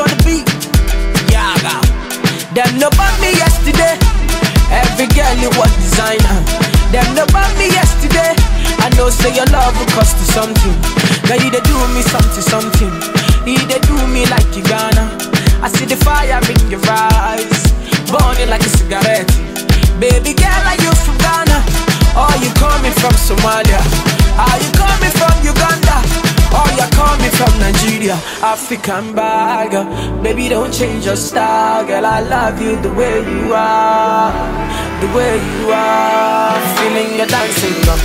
on the beat. Yaga. Them no bought me yesterday. Every girl you want designer. Them no bought me yesterday. I know say your love will cost you something. Now you they do me something. You they do me like you gonna. I see the fire in your eyes, burning like a cigarette. Baby girl, are you from Ghana? Or you coming from Somalia? Are you coming from Uganda? Or you coming from Nigeria? African bagger. Baby, don't change your style. Girl, I love you the way you are. The way you are. Feeling your dancing, girl.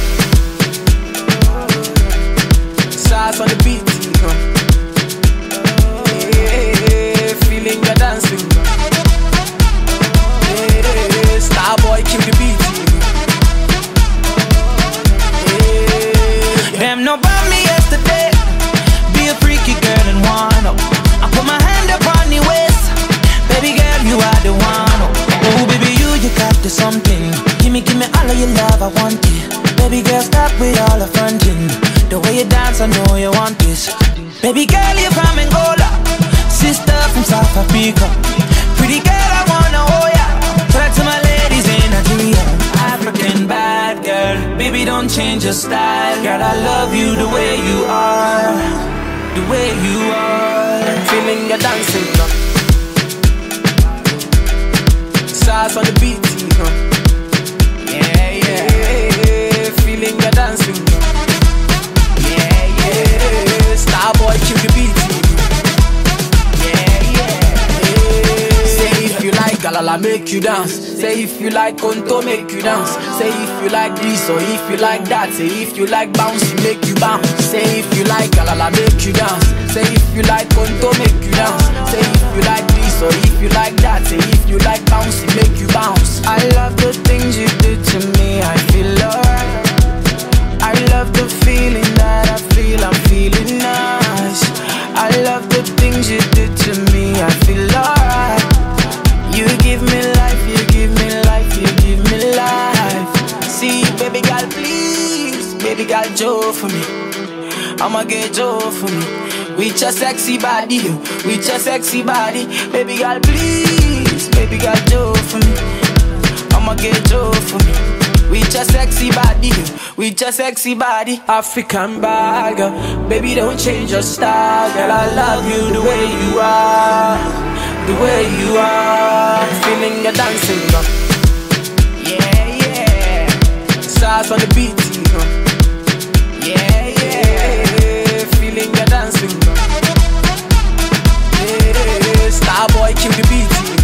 Stars on the beat, yeah, feeling your dancing, yeah, Starboy kill the beat, yeah. Them no bought me yesterday. Be a freaky girl and wanna. I put my hand upon your waist. Baby girl, you are the one. Oh baby, you got the something. Give me all of your love, I want it. Baby girl, stop with all the fronting. The way you dance, I know you want this. Baby girl, you're from Angola. Sister from South Africa. Pretty girl, I wanna hold ya. Talk to my ladies in Nigeria. African bad girl. Baby, don't change your style. Girl, I love you the way you are. The way you are. Feeling your dancing, stars on the beat, yeah, yeah. Feeling your dancing, yeah. Starboy kill the beat, yeah. Say if you like Galala, make you dance. Say if you like Konto, make you dance. Say if you like this or if you like that. Say if you like bouncy, make you bounce. Say if you like Galala, make you dance. Say if you like Konto, make you dance. Say if you like this or if you like that. Say if you like bouncy, make you bounce. I love the things you do to me, I feel alright. I love the feeling that I feel, I'm feeling nice. I love the things you do to me, I feel alright. You give me life, you give me life, you give me life. See, baby girl, please, baby girl, Joe for me. I'ma get Joe for me. With your sexy body, with your sexy body. Baby girl, please, baby girl, Joe for me. I'ma get Joe for me. With your sexy body, with your sexy body. African bagger, baby, don't change your style. Girl, I love you the way you are. The way you are. Feeling your dancing, yeah, yeah. Stars on the beat, yeah, yeah. Feeling your dancing, yeah. Starboy kill the beat.